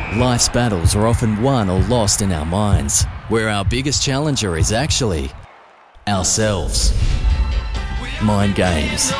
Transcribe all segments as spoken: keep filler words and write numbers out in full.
Life's battles are often won or lost in our minds, where our biggest challenger is actually ourselves. Mind Games.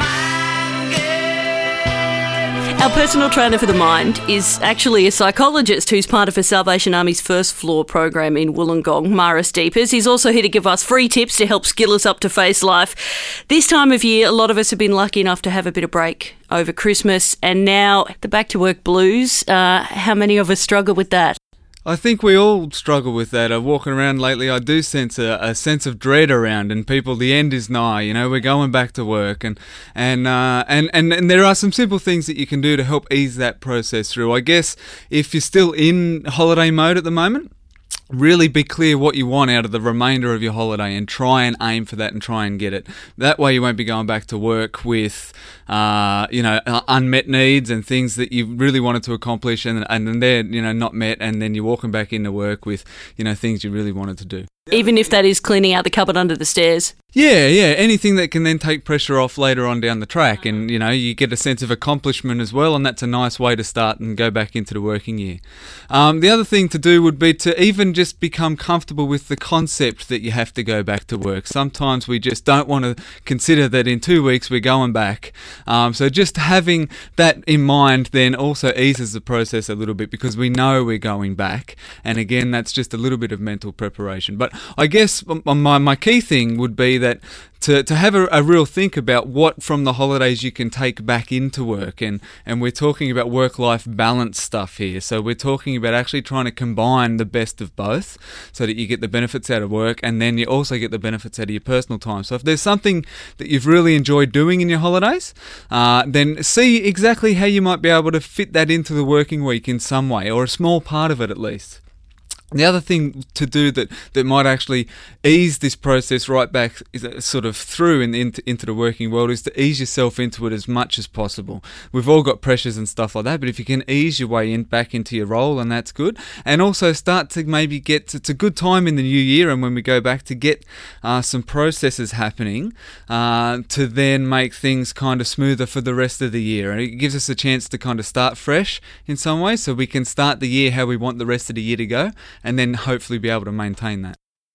Our personal trainer for the mind is actually a psychologist who's part of a Salvation Army's First Floor program in Wollongong, Maris Deepers. He's also here to give us free tips to help skill us up to face life. This time of year, a lot of us have been lucky enough to have a bit of break over Christmas, and now the back-to-work blues. Uh, how many of us struggle with that? I think we all struggle with that. Uh, walking around lately, I do sense a, a sense of dread around, and people, the end is nigh. You know, we're going back to work, and and uh, and, and and there are some simple things that you can do to help ease that process through. I guess if you're still in holiday mode at the moment, really be clear what you want out of the remainder of your holiday and try and aim for that and try and get it. That way you won't be going back to work with, uh, you know, unmet needs and things that you really wanted to accomplish and, and they're, you know, not met, and then you're walking back into work with, you know, things you really wanted to do. Even if that is cleaning out the cupboard under the stairs. Yeah, yeah, anything that can then take pressure off later on down the track, and you know, you get a sense of accomplishment as well, and that's a nice way to start and go back into the working year. Um, the other thing to do would be to even just become comfortable with the concept that you have to go back to work. Sometimes we just don't want to consider that in two weeks we're going back. Um, so just having that in mind then also eases the process a little bit, because we know we're going back, and again, that's just a little bit of mental preparation. But I guess my, my key thing would be that to, to have a, a real think about what from the holidays you can take back into work, and, and we're talking about work-life balance stuff here. So we're talking about actually trying to combine the best of both so that you get the benefits out of work and then you also get the benefits out of your personal time. So if there's something that you've really enjoyed doing in your holidays, uh, then see exactly how you might be able to fit that into the working week in some way, or a small part of it at least. The other thing to do that, that might actually ease this process right back sort of through in, into, into the working world is to ease yourself into it as much as possible. We've all got pressures and stuff like that, but if you can ease your way in back into your role, and that's good. And also start to maybe get, it's a good time in the new year, and when we go back to get uh, some processes happening uh, to then make things kind of smoother for the rest of the year. And it gives us a chance to kind of start fresh in some ways, so we can start the year how we want the rest of the year to go, and then hopefully be able to maintain that.